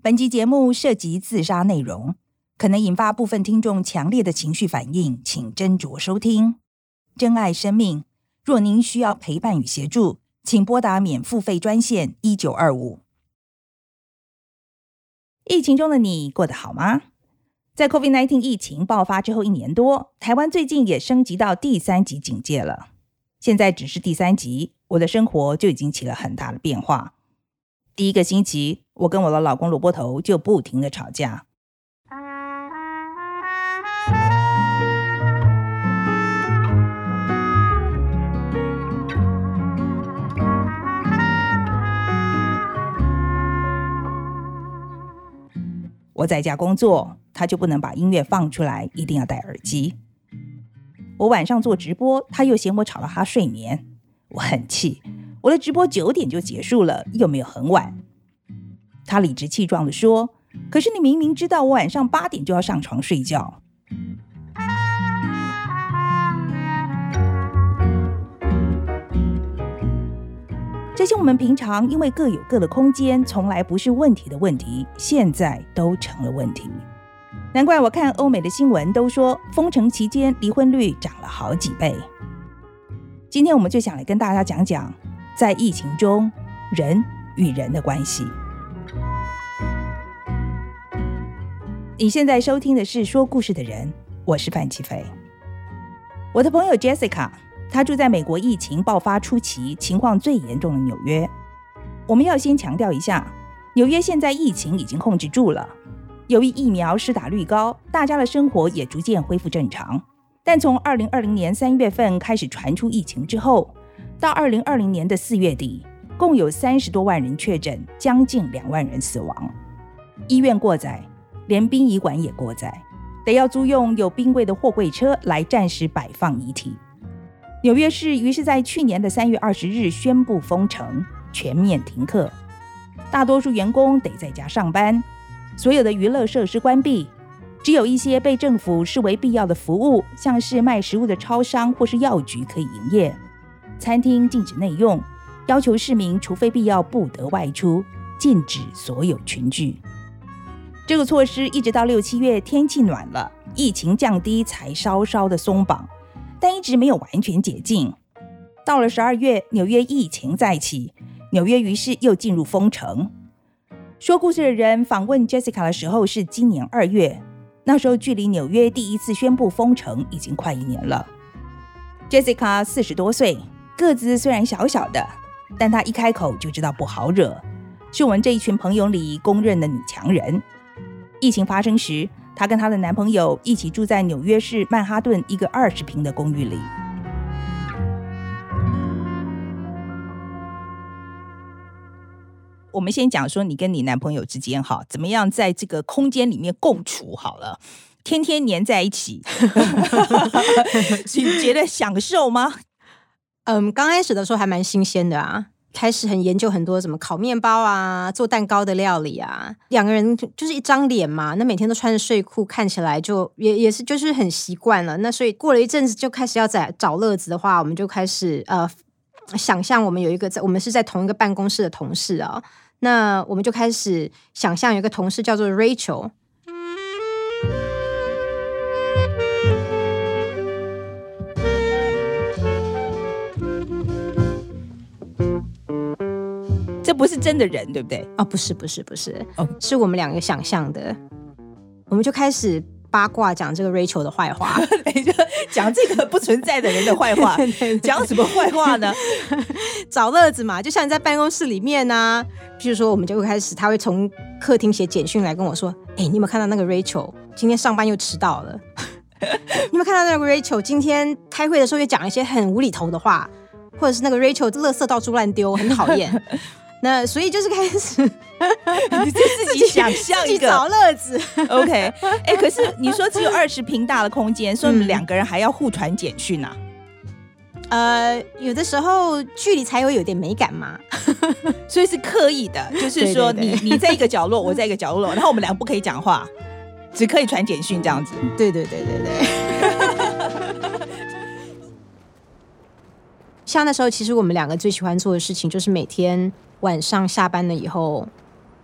本集节目涉及自杀内容，可能引发部分听众强烈的情绪反应，请斟酌收听。珍爱生命，若您需要陪伴与协助，请拨打免付费专线1925。疫情中的你过得好吗？在 COVID-19 疫情爆发之后1年多，台湾最近也升级到第3级警戒了。现在只是第3级，我的生活就已经起了很大的变化。第1个星期，我跟我的老公萝卜头就不停的吵架。我在家工作，他就不能把音乐放出来，一定要戴耳机。我晚上做直播，他又嫌我吵到他睡眠，我很气。我的直播9点就结束了，又没有很晚。他理直气壮地说，可是你明明知道我晚上8点就要上床睡觉。这些我们平常因为各有各的空间，从来不是问题的问题，现在都成了问题。难怪我看欧美的新闻都说，封城期间离婚率涨了好几倍。今天我们就想来跟大家讲讲，在疫情中人与人的关系。你现在收听的是说故事的人，我是范琪斐。我的朋友 Jessica， 她住在美国疫情爆发初期情况最严重的纽约。我们要先强调一下，纽约现在疫情已经控制住了，由于疫苗施打率高，大家的生活也逐渐恢复正常。但从2020年3月份开始传出疫情之后，到2020年的4月底，共有30多万人确诊，将近2万人死亡。医院过载，连殡仪馆也过载，得要租用有冰柜的货柜车来暂时摆放遗体。纽约市于是在去年的3月20日宣布封城，全面停课，大多数员工得在家上班，所有的娱乐设施关闭，只有一些被政府视为必要的服务，像是卖食物的超商或是药局可以营业，餐厅禁止内用，要求市民除非必要不得外出，禁止所有群聚。这个措施一直到6、7月天气暖了，疫情降低才稍稍的松绑，但一直没有完全解禁。到了12月，纽约疫情再起，纽约于是又进入封城。说故事的人访问 Jessica 的时候是今年2月，那时候距离纽约第1次宣布封城已经快1年了。Jessica 40多岁，个子虽然小小的，但她一开口就知道不好惹，是我们这一群朋友里公认的女强人。疫情发生时，她跟她的男朋友一起住在纽约市曼哈顿一个20平的公寓里。我们先讲说你跟你男朋友之间怎么样在这个空间里面共处好了，天天黏在一起你觉得享受吗？ 刚开始的时候还蛮新鲜的啊，开始很研究很多什么烤面包啊，做蛋糕的料理啊，两个人就是一张脸嘛，那每天都穿着睡裤，看起来就也是就是很习惯了。那所以过了一阵子就开始要找乐子的话，我们就开始想象我们有一个我们是在同一个办公室的同事啊，那我们就开始想象有一个同事叫做 Rachel。 这不是真的人对不对？ 不是是我们两个想象的。我们就开始八卦讲这个 Rachel 的坏话讲这个不存在的人的坏话讲什么坏话呢？ 找乐子嘛，就像你在办公室里面啊，譬如说我们就会开始，他会从客厅写简讯来跟我说，你有没有看到那个 Rachel 今天上班又迟到了你有没有看到那个 Rachel 今天开会的时候又讲一些很无厘头的话，或者是那个 Rachel 垃圾到处乱丢，很讨厌那所以就是开始你就自己想象一个自己找乐子 OK 可是你说只有20平大的空间，所以你们2个人还要互传简讯啊？ 有的时候距离才有点美感嘛所以是刻意的，就是说对对对你在一个角落我在一个角落，然后我们2个不可以讲话，只可以传简讯这样子。 对像那时候其实我们2个最喜欢做的事情就是每天晚上下班了以后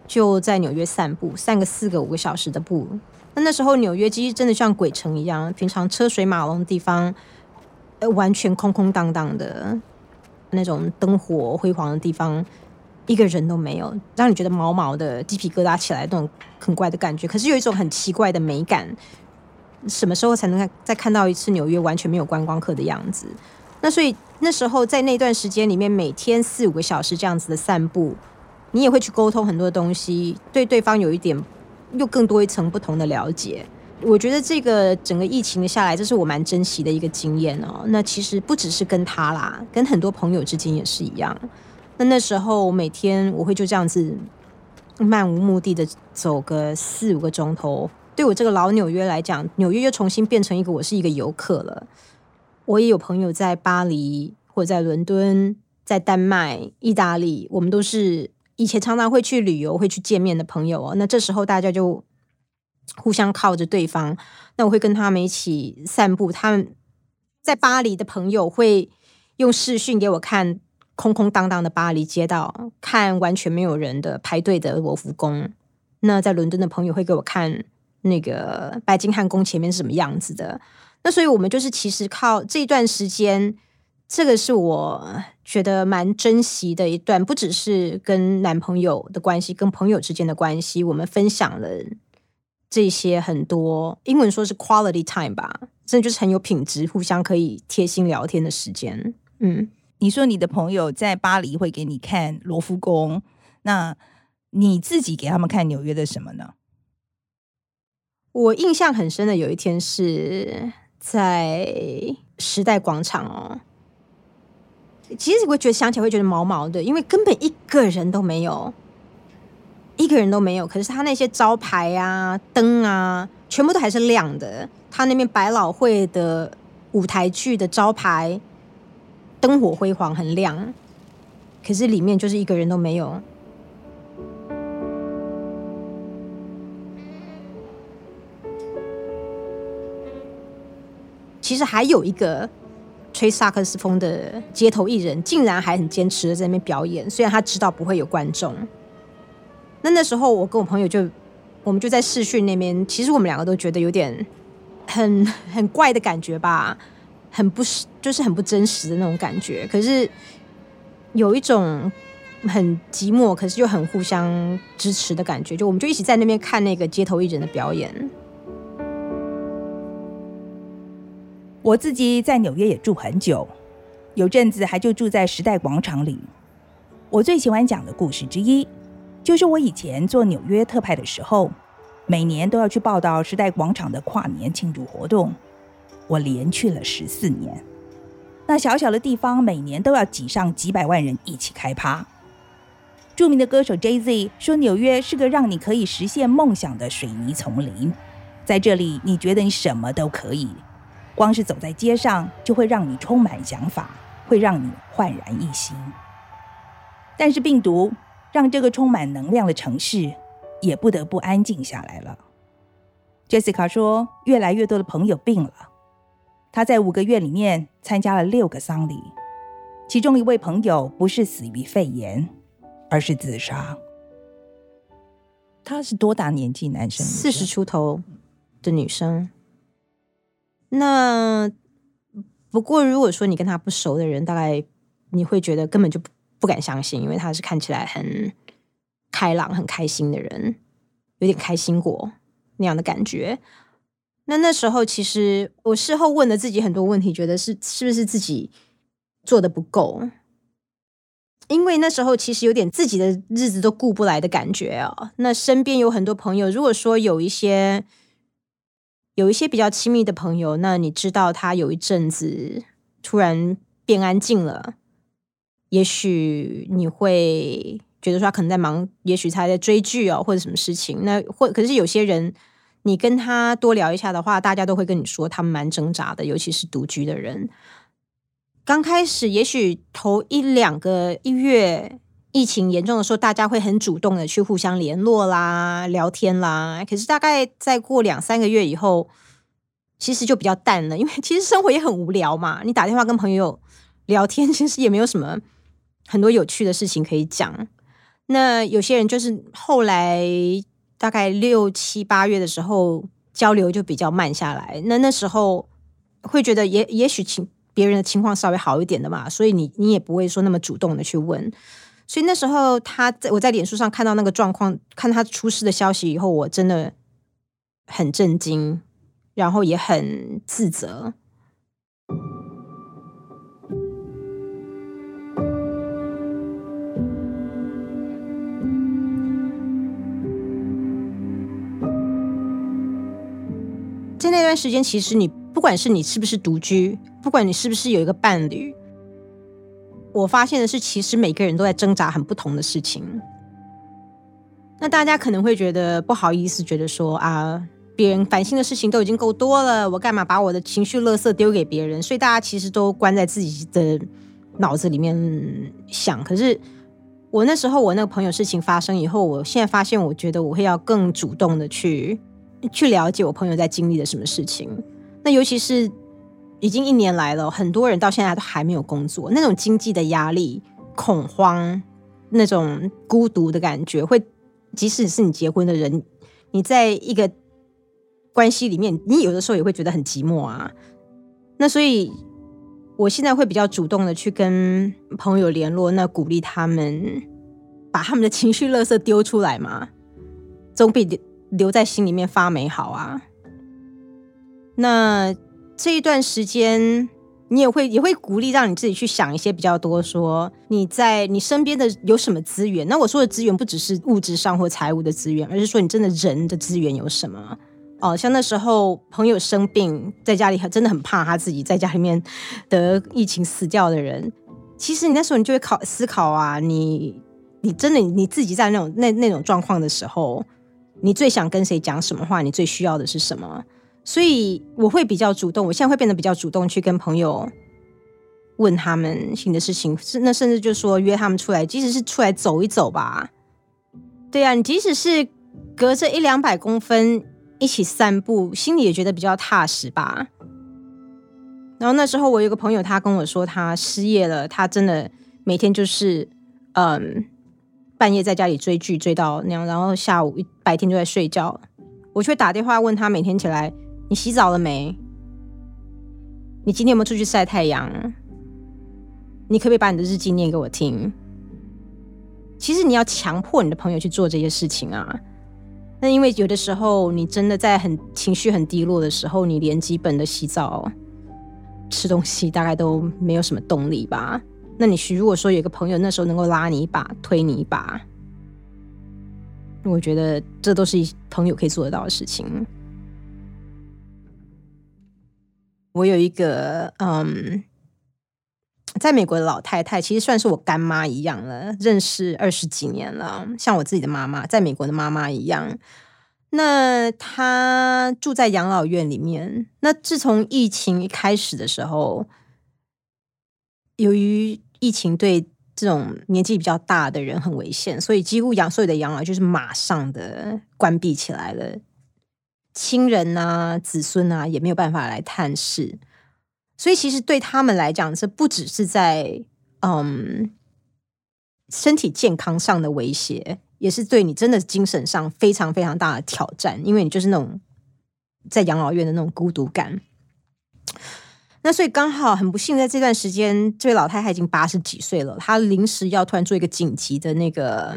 就在纽约散步，散个4个5个小时的步。那时候纽约其实真的像鬼城一样，平常车水马龙的地方，完全空空荡荡的，那种灯火辉煌的地方，一个人都没有，让你觉得毛毛的鸡皮疙瘩起来那种很怪的感觉。可是有一种很奇怪的美感，什么时候才能再看到一次纽约完全没有观光客的样子？那所以那时候在那段时间里面，每天4-5个小时这样子的散步，你也会去沟通很多东西，对对方有一点又更多一层不同的了解。我觉得这个整个疫情的下来，这是我蛮珍惜的一个经验哦。那其实不只是跟他啦，跟很多朋友之间也是一样。那时候每天我会就这样子漫无目的的走个4-5个钟头。对我这个老纽约来讲，纽约又重新变成我是一个游客了。我也有朋友在巴黎或者在伦敦，在丹麦、意大利，我们都是以前常常会去旅游会去见面的朋友哦。那这时候大家就互相靠着对方，那我会跟他们一起散步。他们在巴黎的朋友会用视讯给我看空空荡荡的巴黎街道，看完全没有人的排队的罗浮宫。那在伦敦的朋友会给我看那个白金汉宫前面是什么样子的。那所以我们就是其实靠这一段时间，这个是我觉得蛮珍惜的一段，不只是跟男朋友的关系，跟朋友之间的关系，我们分享了这些很多，英文说是 quality time 吧，真的就是很有品质，互相可以贴心聊天的时间。 你说你的朋友在巴黎会给你看罗浮宫，那你自己给他们看纽约的什么呢？ 我印象很深的有一天是在时代广场哦，其实我觉得想起来会觉得毛毛的，因为根本一个人都没有，可是他那些招牌啊、灯啊，全部都还是亮的。他那边百老汇的舞台剧的招牌，灯火辉煌，很亮，可是里面就是一个人都没有。其实还有一个吹萨克斯风的街头艺人，竟然还很坚持的在那边表演，虽然他知道不会有观众。那时候我跟我朋友我们就在视讯那边，其实我们两个都觉得有点很怪的感觉吧，就是很不真实的那种感觉。可是有一种很寂寞，可是又很互相支持的感觉。就我们就一起在那边看那个街头艺人的表演。 我自己在纽约也住很久，有阵子还就住在时代广场里。我最喜欢讲的故事之一，就是我以前做纽约特派的时候，每年都要去报道时代广场的跨年庆祝活动。我连去了14年。那小小的地方每年都要挤上几百万人一起开趴。著名的歌手 Jay-Z 说，纽约是个让你可以实现梦想的水泥丛林，在这里你觉得你什么都可以，光是走在街上就会让你充满想法，会让你焕然一新。但是病毒让这个充满能量的城市也不得不安静下来了。 Jessica 说，越来越多的朋友病了。她在5个月里面参加了6个丧礼，其中一位朋友不是死于肺炎，而是自杀。他是多大年纪？男生 ？40出头的女生。那不过如果说你跟他不熟的人，大概你会觉得根本就不敢相信，因为他是看起来很开朗很开心的人，有点开心果那样的感觉。那时候其实我事后问了自己很多问题，觉得是不是自己做得不够，因为那时候其实有点自己的日子都顾不来的感觉哦。那身边有很多朋友，如果说有一些比较亲密的朋友，那你知道他有一阵子突然变安静了，也许你会觉得说他可能在忙，也许他在追剧哦，或者什么事情。可是有些人你跟他多聊一下的话，大家都会跟你说他们蛮挣扎的，尤其是独居的人。刚开始也许头1-2个月疫情严重的时候，大家会很主动的去互相联络啦、聊天啦。可是大概再过2-3个月以后，其实就比较淡了，因为其实生活也很无聊嘛。你打电话跟朋友聊天，其实也没有什么很多有趣的事情可以讲。 那有些人就是后来大概6、7、8月的时候交流就比较慢下来，那时候会觉得也许别人的情况稍微好一点的嘛，所以你也不会说那么主动的去问。所以那时候我在脸书上看到那个状况，看他出事的消息以后，我真的很震惊，然后也很自责。在那段时间，其实你不管是你是不是独居，不管你是不是有一个伴侣，我发现的是其实每个人都在挣扎很不同的事情。那大家可能会觉得不好意思，觉得说啊，别人烦心的事情都已经够多了，我干嘛把我的情绪垃圾丢给别人？所以大家其实都关在自己的脑子里面想。可是我那时候我那个朋友事情发生以后，我现在发现我觉得我会要更主动的去了解我朋友在经历的什么事情。那尤其是已经1年来了，很多人到现在都还没有工作，那种经济的压力、恐慌、那种孤独的感觉，会即使是你结婚的人，你在一个关系里面，你有的时候也会觉得很寂寞啊。那所以我现在会比较主动的去跟朋友联络，那鼓励他们把他们的情绪垃圾丢出来嘛，总比留在心里面发霉好啊。那这一段时间你也会鼓励让你自己去想一些比较多，说你在你身边的有什么资源。那我说的资源不只是物质上或财务的资源，而是说你真的人的资源有什么。像那时候朋友生病在家里真的很怕他自己在家里面得疫情死掉的人，其实你那时候你就会思考啊，你真的你自己在那种状况的时候，你最想跟谁讲什么话，你最需要的是什么。所以我会比较主动，我现在会变得比较主动去跟朋友问他们新的事情，那甚至就说约他们出来，即使是出来走一走吧。对啊，你即使是隔着100-200公分一起散步，心里也觉得比较踏实吧。然后那时候我有个朋友，他跟我说他失业了，他真的每天就是半夜在家里追剧追到那样，然后白天就在睡觉。我就会打电话问他每天起来，你洗澡了没？你今天有没有出去晒太阳？你可不可以把你的日记念给我听？其实你要强迫你的朋友去做这些事情啊。那因为有的时候你真的在情绪很低落的时候，你连基本的洗澡、吃东西大概都没有什么动力吧。那你如果说有一个朋友那时候能够拉你一把、推你一把，我觉得这都是朋友可以做得到的事情。我有一个在美国的老太太，其实算是我干妈一样了，认识20几年了，像我自己的妈妈，在美国的妈妈一样。那她住在养老院里面。那自从疫情一开始的时候，由于疫情对这种年纪比较大的人很危险，所以几乎所有的养老就是马上的关闭起来了，亲人啊、子孙啊也没有办法来探视。所以其实对他们来讲，这不只是在身体健康上的威胁，也是对你真的精神上非常非常大的挑战，因为你就是那种在养老院的那种孤独感。那所以刚好很不幸，在这段时间，这位老太太已经80几岁了，她临时要突然做一个紧急的那个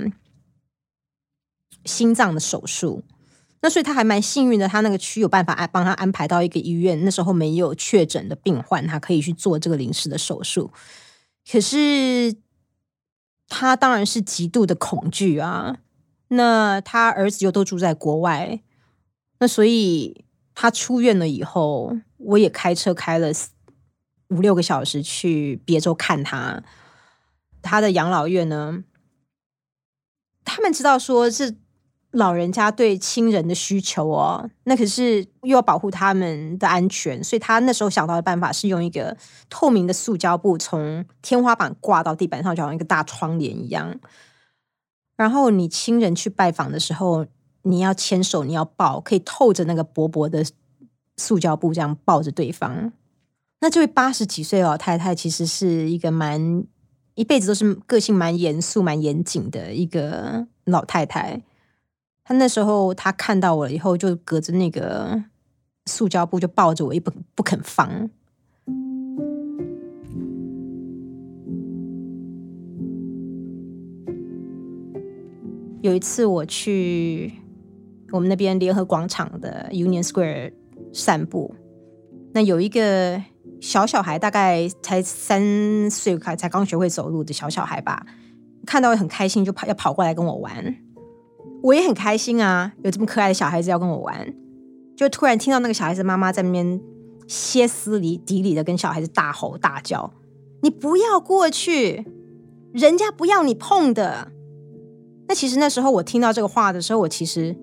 心脏的手术。那所以她还蛮幸运的，她那个区有办法帮她安排到一个医院，那时候没有确诊的病患，她可以去做这个临时的手术。可是她当然是极度的恐惧啊。那她儿子又都住在国外，那所以她出院了以后，我也开车开了5-6个小时去别州看他。他的养老院呢，他们知道说是老人家对亲人的需求哦，那可是又要保护他们的安全，所以他那时候想到的办法是用一个透明的塑胶布从天花板挂到地板上，就好像一个大窗帘一样。然后你亲人去拜访的时候，你要牵手，你要抱，可以透着那个薄薄的塑胶布这样抱着对方。那这位80几岁的老太太其实是一个蛮一辈子都是个性蛮严肃蛮严谨的一个老太太。她那时候她看到我以后，就隔着那个塑胶布就抱着我不肯放。有一次我去我们那边联合广场的 Union Square 散步，那有一个小孩，大概才3岁，才刚学会走路的小孩吧，看到很开心，就要跑过来跟我玩。我也很开心啊，有这么可爱的小孩子要跟我玩。就突然听到那个小孩子妈妈在那边歇斯底里的跟小孩子大吼大叫：“你不要过去，人家不要你碰的。”那其实那时候我听到这个话的时候，我其实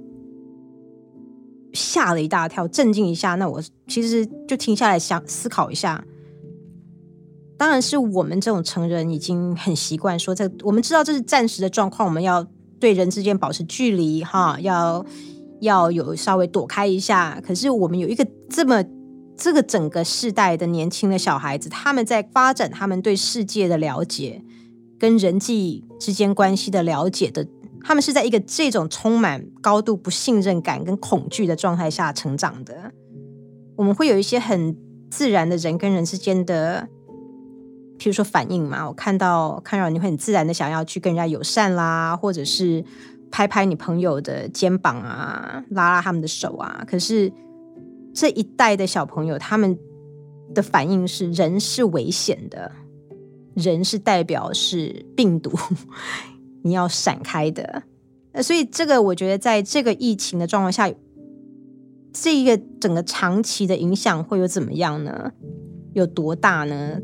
吓了一大跳，震惊一下。那我其实就停下来想思考一下。当然是我们这种成人已经很习惯说我们知道这是暂时的状况，我们要对人之间保持距离哈，要有稍微躲开一下。可是我们有一个这个整个世代的年轻的小孩子，他们在发展他们对世界的了解跟人际之间关系的了解的，他们是在一个这种充满高度不信任感跟恐惧的状态下成长的。我们会有一些很自然的人跟人之间的譬如说反应嘛，我看到你会很自然的想要去跟人家友善啦，或者是拍拍你朋友的肩膀啊，拉拉他们的手啊。可是这一代的小朋友，他们的反应是人是危险的，人是代表是病毒你要闪开的。所以这个我觉得在这个疫情的状况下，这一个整个长期的影响会有怎么样呢？有多大呢？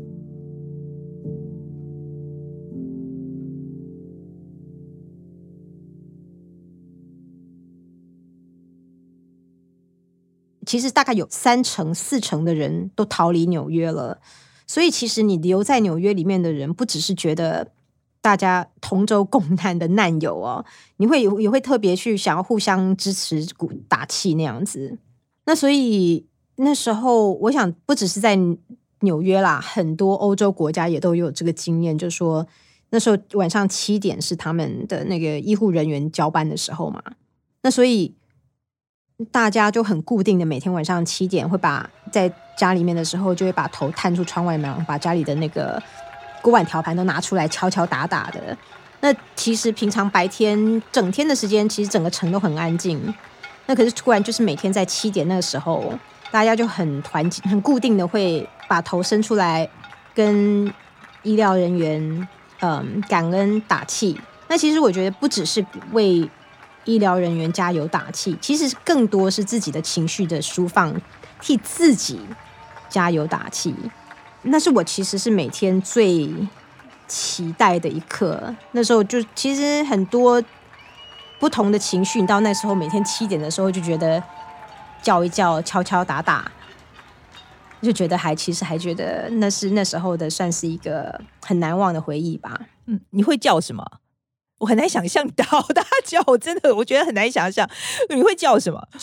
其实大概有3成4成的人都逃离纽约了。所以其实你留在纽约里面的人，不只是觉得大家同舟共难的难友哦，你也会特别去想要互相支持打气那样子。那所以那时候我想不只是在纽约啦，很多欧洲国家也都有这个经验，就是说那时候晚上7点是他们的那个医护人员交班的时候嘛。那所以大家就很固定的每天晚上7点会在家里面的时候就会把头探出窗外面，把家里的那个锅碗条盘都拿出来敲敲打打的。那其实平常白天整天的时间其实整个城都很安静，那可是突然就是每天在7点那个时候，大家就很团结很固定的会把头伸出来跟医疗人员感恩打气。那其实我觉得不只是为医疗人员加油打气，其实更多是自己的情绪的抒放，替自己加油打气。那是我其实是每天最期待的一刻。那时候就其实很多不同的情绪，你到那时候每天7点的时候就觉得叫一叫敲敲打打，就觉得其实还觉得那是那时候的算是一个很难忘的回忆吧。 你会叫什么？我很难想象到大家叫，真的我觉得很难想象你会叫什么。 就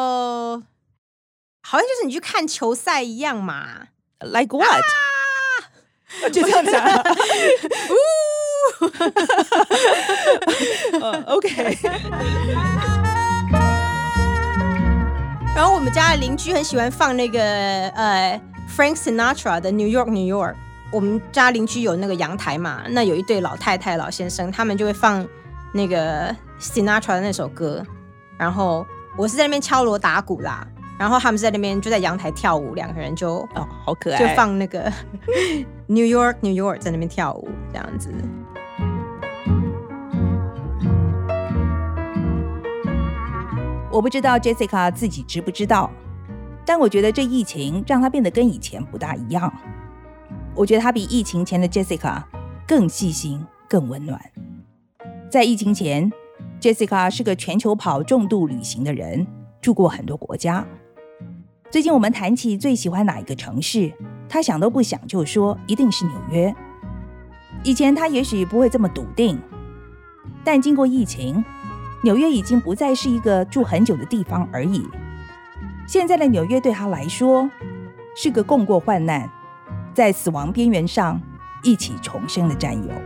好像就是你去看球赛一样嘛。 Like what？就这样子啊OK 然后我们家的邻居很喜欢放那个Frank Sinatra 的 New York New York。我们家邻居有那个阳台嘛，那有一对老太太老先生，他们就会放那个 Sinatra 的那首歌，然后我是在那边敲锣打鼓啦，然后他们是在那边就在阳台跳舞，两个人就好可爱， 就放那个New York New York 在那边跳舞这样子。 我不知道 Jessica 自己知不知道，但我觉得这疫情让她变得跟以前不大一样。我觉得她比疫情前的 Jessica 更细心更温暖。在疫情前， Jessica 是个全球跑重度旅行的人，住过很多国家。最近我们谈起最喜欢哪一个城市，她想都不想就说一定是纽约。以前她也许不会这么笃定，但经过疫情，纽约已经不再是一个住很久的地方而已。现在的纽约对她来说是个共过患难，在死亡边缘上一起重生的战友。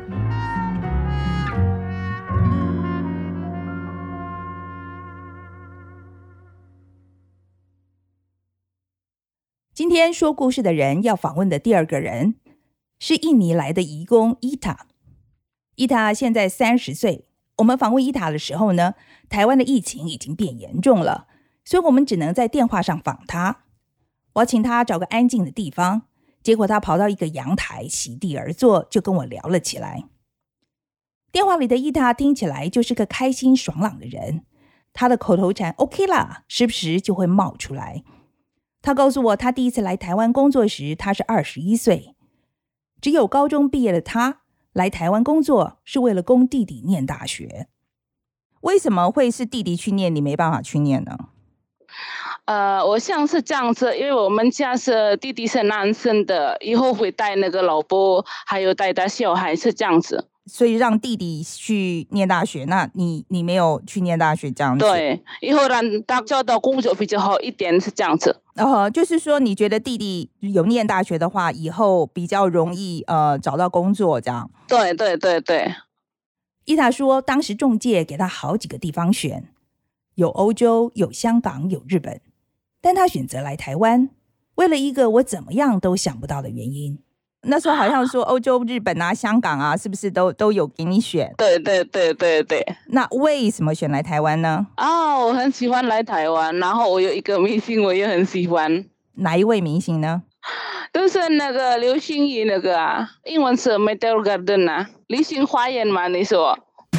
今天说故事的人要访问的第二个人是印尼来的移工伊塔。伊塔现在30岁，我们访问伊塔的时候呢，台湾的疫情已经变严重了，所以我们只能在电话上访他。我要请他找个安静的地方，结果他跑到一个阳台席地而坐，就跟我聊了起来。电话里的伊塔听起来就是个开心爽朗的人，他的口头禅 OK 啦，时不时就会冒出来。他告诉我，他第一次来台湾工作时，他是21岁，只有高中毕业的他来台湾工作是为了供弟弟念大学。为什么会是弟弟去念，你没办法去念呢？ 我像是这样子，因为我们家是弟弟是男生的，以后会带那个老婆，还有带他小孩，是这样子。 所以让弟弟去念大学，那你没有去念大学这样子？ 对，以后让他找到工作比较好一点，是这样子。 就是说你觉得弟弟有念大学的话，以后比较容易找到工作这样？ 对对对对。 伊塔说，当时仲介给他好几个地方选，有欧洲，有香港，有日本，但他选择来台湾，为了一个我怎么样都想不到的原因。那时候好像说欧洲、日本啊、香港啊，是不是都有给你选？ 对对对对对。 那为什么选来台湾呢？ 我很喜欢来台湾，然后我有一个明星我也很喜欢。 哪一位明星呢？ 就是那个流星雨那个啊，英文是 Meteor Garden 啊，流星花园嘛，你说？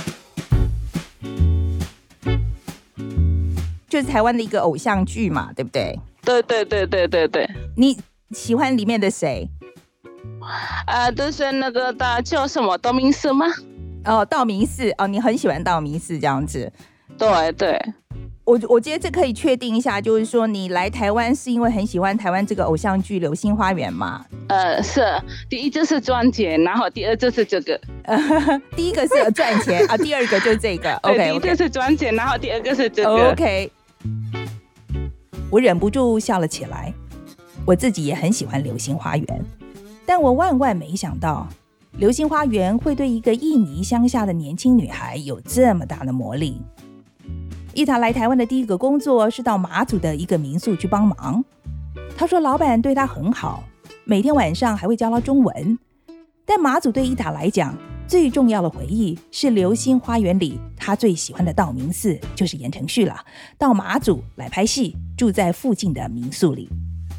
就是台湾的一个偶像剧嘛，对不对？ 对对对对对对。 你喜欢里面的谁？ 就是那个叫什么道明寺吗？ 道明寺你很喜欢道明寺这样子。 对对。 我觉得这可以确定一下，就是说你来台湾是因为很喜欢台湾这个偶像剧《流星花园》嘛？ 是，第一就是赚钱，然后第二就是这个。 第一个是赚钱啊，第二个就是这个。OK， 第一个是赚钱，然后第二个是这个。 OK， 我忍不住笑了起来。我自己也很喜欢《流星花园》，但我万万没想到，《流星花园》会对一个印尼乡下的年轻女孩有这么大的魔力。伊塔来台湾的第一个工作是到马祖的一个民宿去帮忙。他说老板对他很好，每天晚上还会教他中文。但马祖对伊塔来讲，最重要的回忆是《流星花园》里他最喜欢的道明寺，就是言承旭了，到马祖来拍戏，住在附近的民宿里。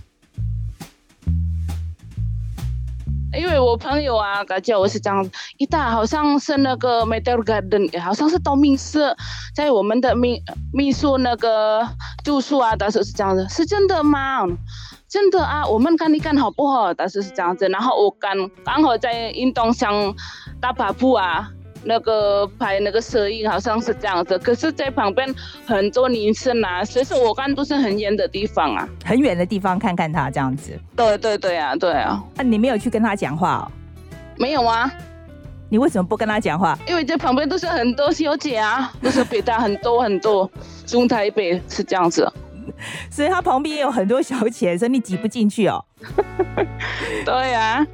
因为我朋友啊，叫我是这样，伊塔好像是那个 Meteor Garden， 好像是道明寺在我们的秘书那个住宿啊，但是是这样子，是真的吗？真的啊，我们看一看好不好？但是是这样子，然后我刚好在运动场打跑步啊，那个拍那个摄影好像是这样子，可是在旁边很多女生啊，所以说我看都是很远的地方啊， 很远的地方看看他这样子。 对对对啊，对啊。 你没有去跟他讲话哦？ 没有啊。 你为什么不跟他讲话？ 因为这旁边都是很多小姐啊，都是比他很多很多，中台北是这样子。 所以他旁边也有很多小姐，所以你挤不进去哦。 对啊。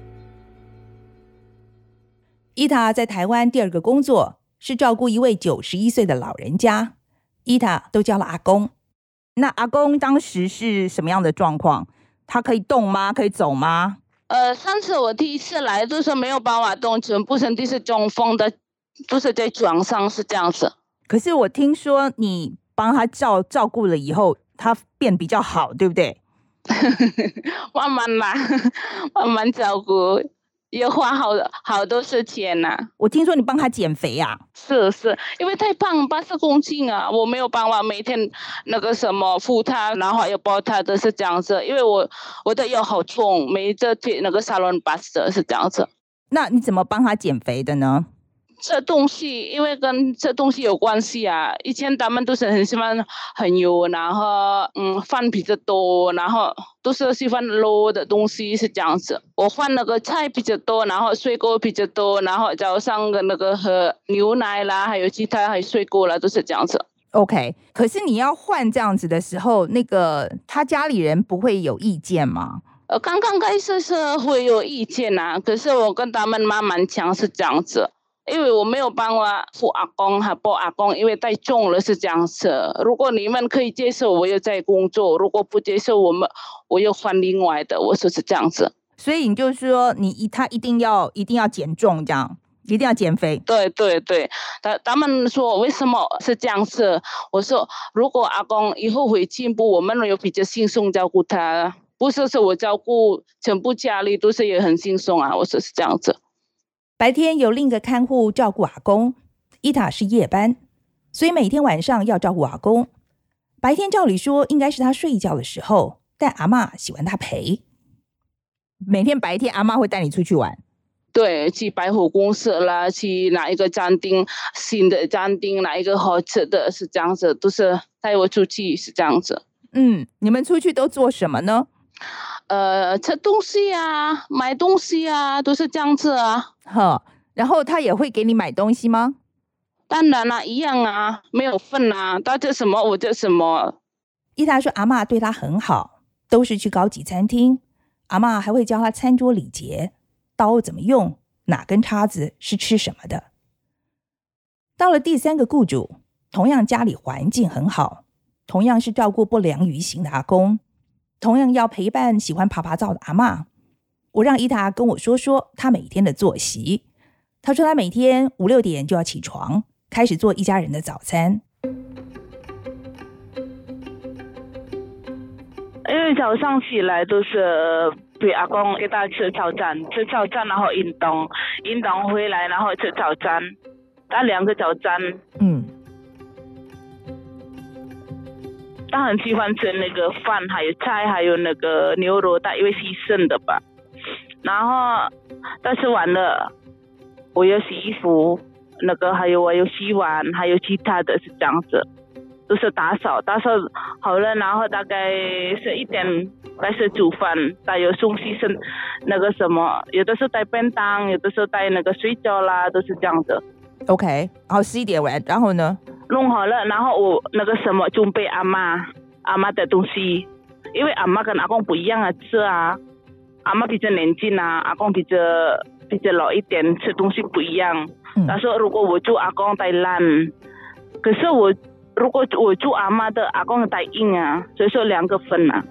伊塔在台湾第二个工作是照顾一位91岁的老人家，伊塔都叫了阿公。那阿公当时是什么样的状况？他可以动吗？可以走吗？ 上次我第一次来都是没有办法动，全部身体是中风的，都是在床上是这样子。 可是我听说你帮他照顾了以后，他变比较好，对不对？ 慢慢啦，慢慢照顾，也花好多是钱啊。 我听说你帮他减肥啊？ 是，因为太胖，80公斤啊，我没有办法每天那个什么扶他，然后还有抱他的是这样子，因为我的腰好重，每一次那个沙龙巴士是这样子。 那你怎么帮他减肥的呢？ 这东西因为跟这东西有关系啊，以前他们都是很喜欢很油，然后饭比较多，然后都是喜欢肉的东西是这样子。我换那个菜比较多，然后水果比较多，然后早上的那个喝牛奶啦，还有其他还有水果啦，都是这样子。 OK， 可是你要换这样子的时候，那个他家里人不会有意见吗？ 刚刚开始是会有意见啊，可是我跟他们慢慢讲是这样子，因为我没有办法扶阿公还抱阿公，因为太重了是这样子。如果你们可以接受，我又在工作；如果不接受，我又换另外的。我说是这样子。 所以你就说他一定要减重，这样一定要减肥。 对对对，他们说为什么是这样子？我说如果阿公以后会进步，我们有比较轻松照顾他。不是我照顾全部家里都是也很轻松啊，我说是这样子。 白天有另一个看护照顾阿公，伊塔是夜班，所以每天晚上要照顾阿公。白天照理说应该是他睡觉的时候，但阿嬷喜欢他陪。每天白天阿嬷会带你出去玩？ 对，去百货公司啦，去哪一个餐厅，新的餐厅，哪一个好吃的，是这样子，都是带我出去，是这样子。 你们出去都做什么呢？ 吃东西啊，买东西啊，都是这样子啊。 然后他也会给你买东西吗？ 当然啦，一样啊，没有份啊，他吃什么我吃什么。 伊塔说阿嬷对他很好，都是去高级餐厅，阿嬷还会教他餐桌礼节，刀怎么用，哪根叉子是吃什么的。到了第三个雇主，同样家里环境很好，同样是照顾不良于行的阿公，同样要陪伴喜欢爬爬照的阿嬷。我让伊塔跟我说说他每天的作息。他说他每天5、6点就要起床，开始做一家人的早餐。 因为早上起来都是陪阿公给他吃早餐，然后运动回来，然后吃早餐，打2个早餐。他很喜欢吃那个饭，还有菜，还有那个牛肉，他因为牺牲的吧。然后他吃完了，我要洗衣服，那个还有我有洗碗，还有其他的是这样子，都是打扫好了，然后大概11点开始煮饭，还有送牺牲那个什么，有的时候带便当，有的时候带那个水饺啦，都是这样的。 OK， 好，11点完，然后呢？ 弄好了，然后我那个什么准备阿妈的东西，因为阿妈跟阿公不一样啊，吃啊，阿妈比较年轻啊，阿公比较老一点，吃东西不一样。他说如果我住阿公太烂，可是如果我住阿妈的，阿公太硬啊，所以说2个分啊。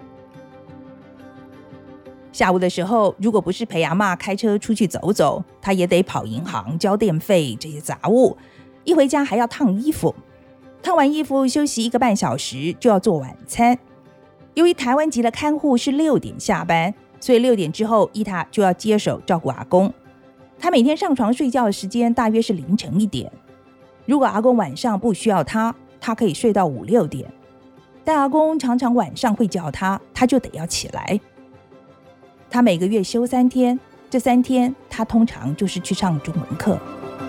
下午的时候，如果不是陪阿嬷开车出去走走，他也得跑银行交电费这些杂物。一回家还要烫衣服，烫完衣服休息1个半小时就要做晚餐。由于台湾籍的看护是6点下班，所以6点之后伊塔就要接手照顾阿公。他每天上床睡觉的时间大约是凌晨1点。如果阿公晚上不需要他可以睡到5、6点。但阿公常常晚上会叫他就得要起来。他每个月休3天，这3天他通常就是去上中文课。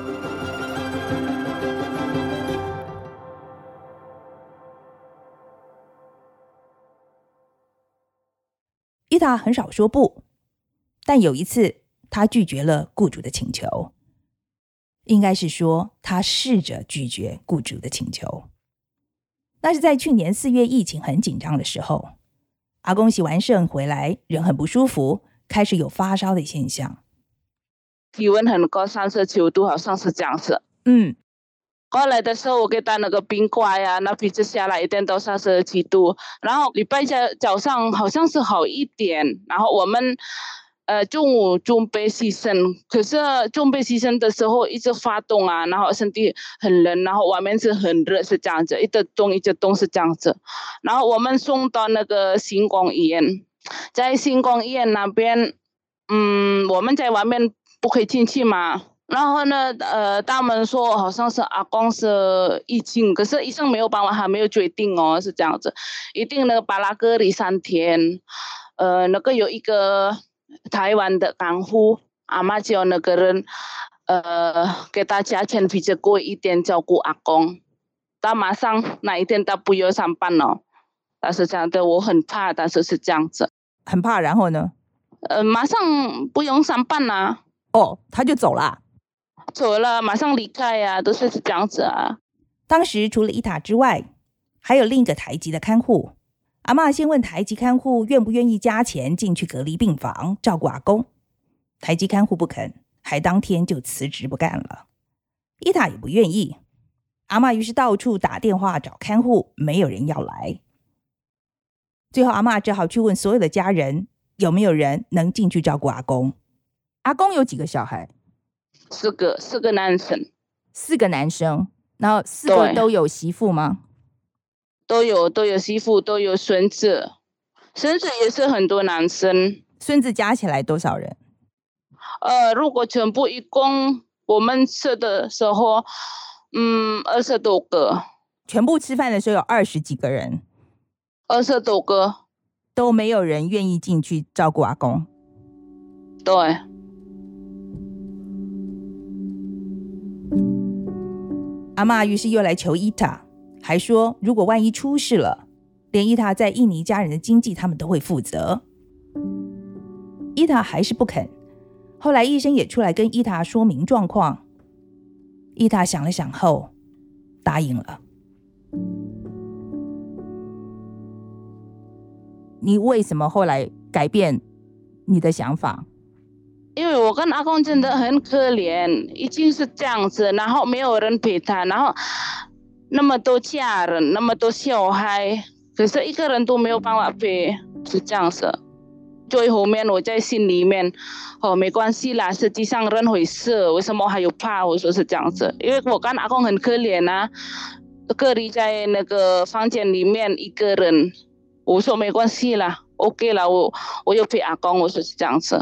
伊塔很少说不，但有一次他拒绝了雇主的请求，应该是说他试着拒绝雇主的请求。那是在去年4月疫情很紧张的时候，阿公洗完肾回来，人很不舒服，开始有发烧的现象， 体温很高，39度，好像是这样子。过来的时候我给他那个冰块啊，那鼻子下来一点到37度，然后礼拜早上好像是好一点，然后我们中午准备牺牲，可是准备牺牲的时候一直发动啊，然后身体很冷，然后外面是很热，是这样子，一直动是这样子，然后我们送到那个星光医院，在星光医院那边，我们在外面不可以进去嘛。然后呢，他们说好像是阿公是疫情，可是医生没有办法，还没有决定哦，是这样子，一定那个把他隔离3天。那个有一个台湾的看护阿嬷叫那个人，给他价钱比较贵一点照顾阿公。他马上那一天他不要上班了，但是这样的我很怕，但是是这样子， 很怕。然后呢？ 马上不用上班啦。 他就走了。 走了，马上离开啊，都是这样子啊。 当时除了伊塔之外，还有另一个台籍的看护阿嬷先问台籍看护愿不愿意加钱进去隔离病房照顾阿公，台籍看护不肯，还当天就辞职不干了。伊塔也不愿意，阿嬷于是到处打电话找看护，没有人要来。最后阿嬷只好去问所有的家人，有没有人能进去照顾阿公。阿公有几个小孩四个男生 ？4个男生，然后4个都有媳妇吗？ 都有媳妇，都有孙子也是很多男生。 孙子加起来多少人？ 如果全部一共我们吃的时候，20多个。 全部吃饭的时候有20几个人 ，20多个， 都没有人愿意进去照顾阿公。 对。 阿嬷于是又来求伊塔，还说如果万一出事了，连伊塔在印尼家人的经济他们都会负责。伊塔还是不肯，后来医生也出来跟伊塔说明状况，伊塔想了想后答应了。你为什么后来改变你的想法？ 因为我跟阿公真的很可怜，已经是这样子，然后没有人陪他，然后那么多家人，那么多小孩，可是一个人都没有办法陪，是这样子。最后面我在心里面，没关系啦，实际上任回事，为什么还有怕？我说是这样子，因为我跟阿公很可怜啊，隔离在那个房间里面一个人，我说没关系啦 ，OK 啦，我有陪阿公，我说是这样子。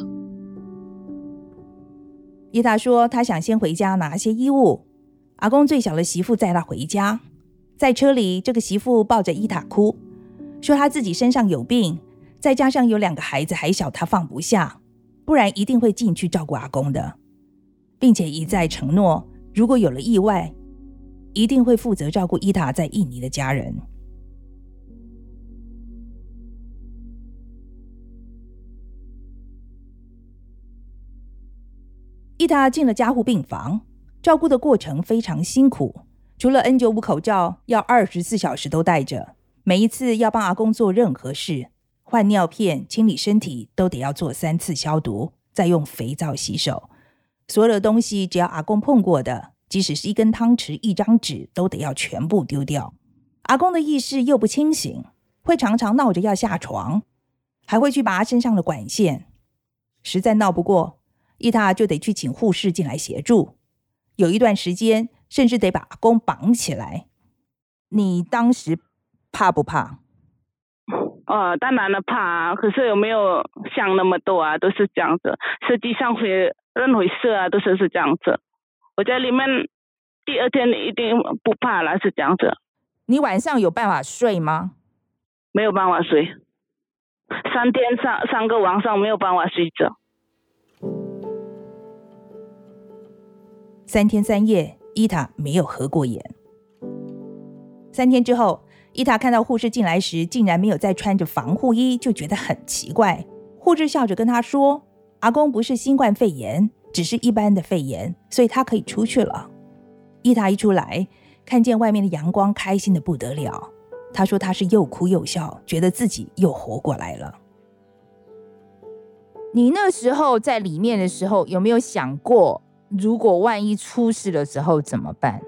伊塔说他想先回家拿些衣物，阿公最小的媳妇载他回家，在车里这个媳妇抱着伊塔哭，说他自己身上有病，再加上有2个孩子还小，他放不下，不然一定会进去照顾阿公的，并且一再承诺如果有了意外，一定会负责照顾伊塔在印尼的家人。伊塔进了加护病房，照顾的过程非常辛苦，除了 N95 口罩要24小时都戴着，每一次要帮阿公做任何事，换尿片、清理身体都得要做3次消毒，再用肥皂洗手。所有的东西只要阿公碰过的，即使是一根汤匙、一张纸，都得要全部丢掉。阿公的意识又不清醒，会常常闹着要下床，还会去拔身上的管线。实在闹不过，伊塔就得去请护士进来协助，有一段时间甚至得把阿公绑起来。你当时怕不怕？ 当然了怕啊，可是有没有想那么多啊？都是这样子，实际上任回事啊，都是这样子。我在里面第二天一定不怕了，是这样子。 你晚上有办法睡吗？ 没有办法睡，3个晚上没有办法睡觉。 3天3夜，伊塔没有合过眼。3天之后，伊塔看到护士进来时，竟然没有再穿着防护衣，就觉得很奇怪。护士笑着跟他说：“阿公不是新冠肺炎，只是一般的肺炎，所以他可以出去了。”伊塔一出来，看见外面的阳光，开心的不得了。他说他是又哭又笑，觉得自己又活过来了。你那时候在里面的时候，有没有想过，如果万一出事的时候怎么办？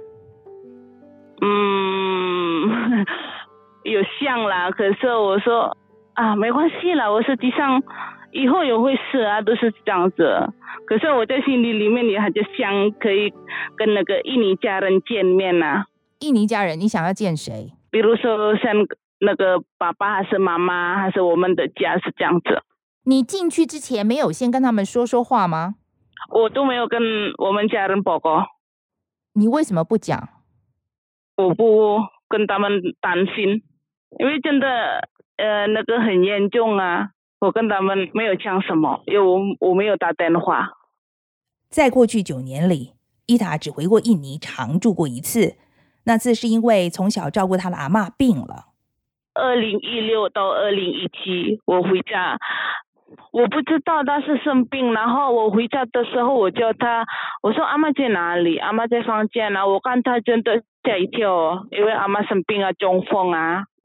有想啦，可是我说没关系啦，我实际上以后也会死啊，都是这样子。可是我在心里面也还在想，可以跟那个印尼家人见面啊。 印尼家人，你想要见谁？ 比如说像那个爸爸还是妈妈，还是我们的家，是这样子。 你进去之前没有先跟他们说话吗？ 我都没有跟我们家人报告。 你为什么不讲？ 我不跟他们担心，因为真的那个很严重啊，我跟他们没有讲什么，因为我没有打电话。 在过去9年里，伊塔只回过印尼常住过1次，那次是因为从小照顾他的阿嬷病了。 2016到2017我回家，我不知道他是生病，然后我回家的时候我叫他，我说阿嬷在哪里？阿嬷在房间啊，我看他真的吓一跳，因为阿嬷生病啊，中风啊，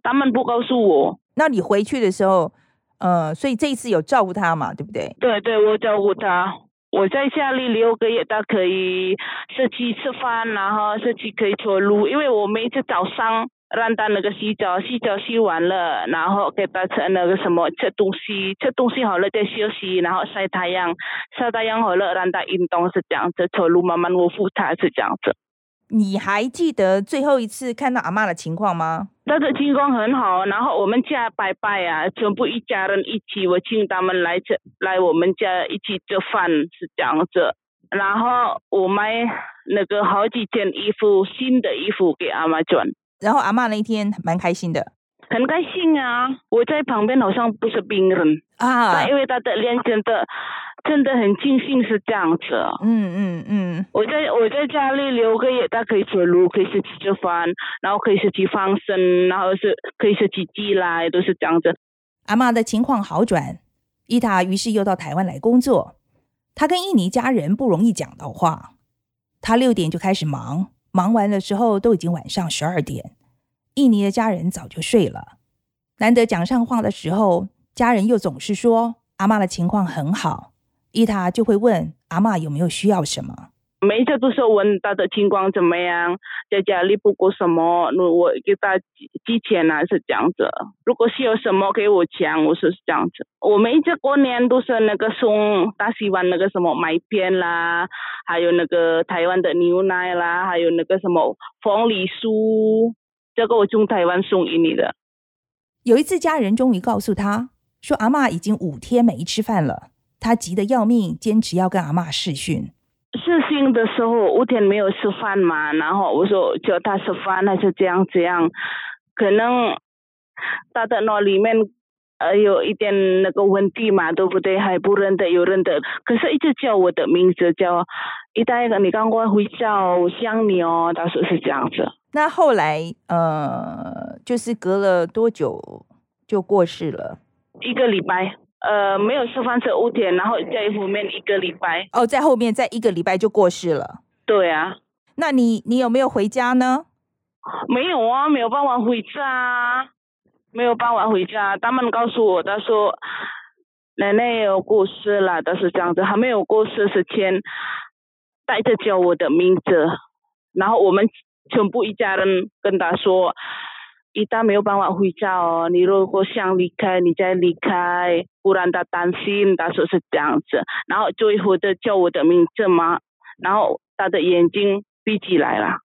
他们不告诉我。 那你回去的时候所以这一次有照顾他嘛，对不对？ 对对，我照顾他。我在家里6个月，他可以自己吃饭，然后自己可以走路，因为我每次早上让他那个洗澡洗完了，然后给他吃那个什么吃东西好了再休息，然后晒太阳好了让他运动，是这样子，走路慢慢我扶他，是这样子。 你还记得最后一次看到阿嬷的情况吗？ 他的情况很好，然后我们家拜拜啊，全部一家人一起，我请他们来我们家一起吃饭，是这样子。然后我买那个好几件衣服，新的衣服给阿嬷穿。 然后阿嬷那一天蛮开心的。 很开心啊！我在旁边好像不是病人啊，因为他的脸真的很庆幸，是这样子。我在家里6个月，他可以走路，可以自己吃饭，然后可以自己放生，然后是可以自己寄来，都是这样子。 阿嬷的情况好转，伊塔于是又到台湾来工作。他跟印尼家人不容易讲到话，他6点就开始忙完的时候都已经晚上12点。印尼的家人早就睡了，难得讲上话的时候，家人又总是说阿嬷的情况很好，伊塔就会问阿嬷有没有需要什么。 每一次都是问他的情况怎么样，在家里不过什么，我给他寄钱啊，是这样子。如果需要什么给我讲，我是这样子。我每一次过年都是那个送大西湾那个什么麦片啦，还有那个台湾的牛奶啦，还有那个什么凤梨酥，这个我从台湾送印尼的。 有一次家人终于告诉他说阿嬷已经5天没吃饭了，他急得要命，坚持要跟阿嬷视讯。 视讯的时候5天没有吃饭嘛，然后我说叫他吃饭还是这样，可能他的脑里面有一点那个问题嘛，对不对？还不认得，有认得，可是一直叫我的名字，叫一代你赶快回家，我想你哦，他说是这样子。 那后来就是隔了多久就过世了 ？1个礼拜。没有吃饭是5天，然后在后面1个礼拜。 在后面再1个礼拜就过世了。 对啊。 那你有没有回家呢？ 没有啊，没有办法回家，他们告诉我，他说奶奶有过世了，但是这样子还没有过世之前带着叫我的名字，然后我们全部一家人跟他说伊达没有办法回家哦，你如果想离开你再离开，不然他担心，他说是这样子。然后最后的叫我的名字嘛，然后他的眼睛闭起来了。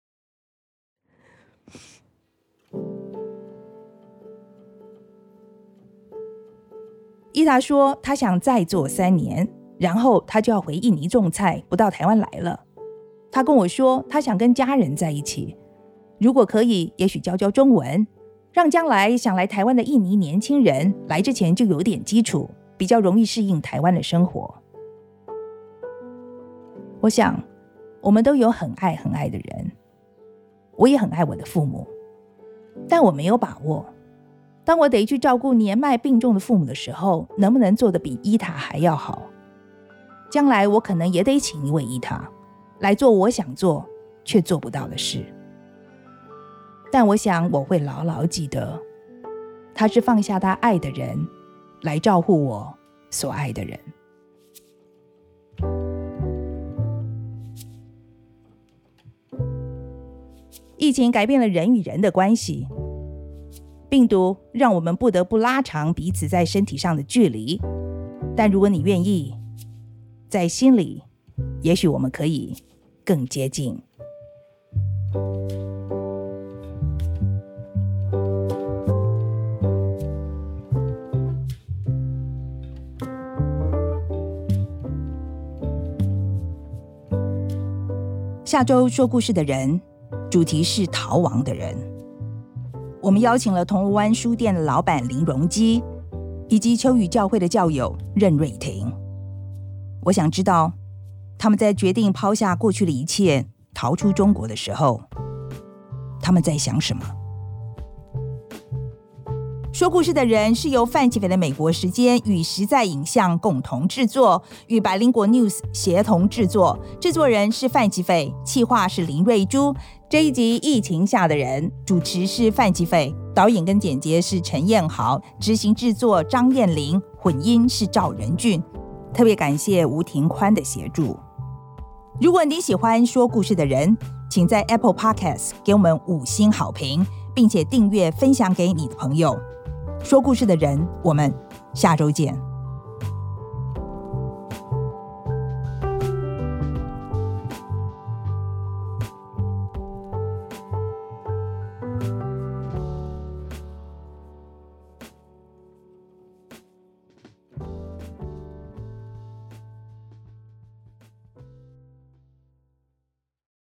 伊达说他想再做3年，然后他就要回印尼种菜，不到台湾来了。他跟我说他想跟家人在一起，如果可以，也许教中文，让将来想来台湾的印尼年轻人来之前就有点基础，比较容易适应台湾的生活。我想我们都有很爱的人，我也很爱我的父母，但我没有把握，当我得去照顾年迈病重的父母的时候，能不能做得比伊塔还要好？将来我可能也得请一位伊塔来做我想做却做不到的事。但我想我会牢牢记得，他是放下他爱的人来照顾我所爱的人。疫情改变了人与人的关系，病毒让我们不得不拉长彼此在身体上的距离，但如果你愿意，在心里，也许我们可以更接近。下周说故事的人，主题是逃亡的人。我们邀请了铜锣湾书店的老板林荣基，以及秋雨教会的教友任瑞婷。我想知道，他们在决定抛下过去的一切，逃出中国的时候，他们在想什么？说故事的人是由范琪斐的美国时间与实在影像共同制作，与百灵果 News 协同制作，制作人是范琪斐，企划是林瑞珠。这一集疫情下的人，主持是范琪斐。 导演跟剪接是陈彦豪，执行制作张燕玲，混音是赵仁俊。特别感谢吴庭宽的协助。如果你喜欢说故事的人，请在 Apple Podcast 给我们5星好评，并且订阅分享给你的朋友。说故事的人，我们下周见。